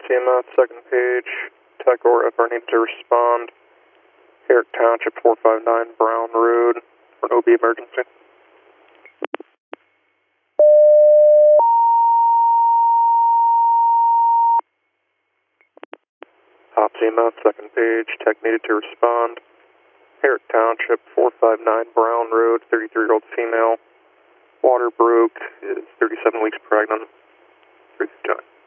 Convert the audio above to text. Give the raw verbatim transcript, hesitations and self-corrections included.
C M S, second page. Tech or F R need to respond. Herrick Township, four five nine Brown Road, for an O B emergency. Top C M S, second page. Tech needed to respond. Herrick Township, four five nine Brown Road, thirty-three-year-old female. Water broke, is thirty-seven weeks pregnant. Three time.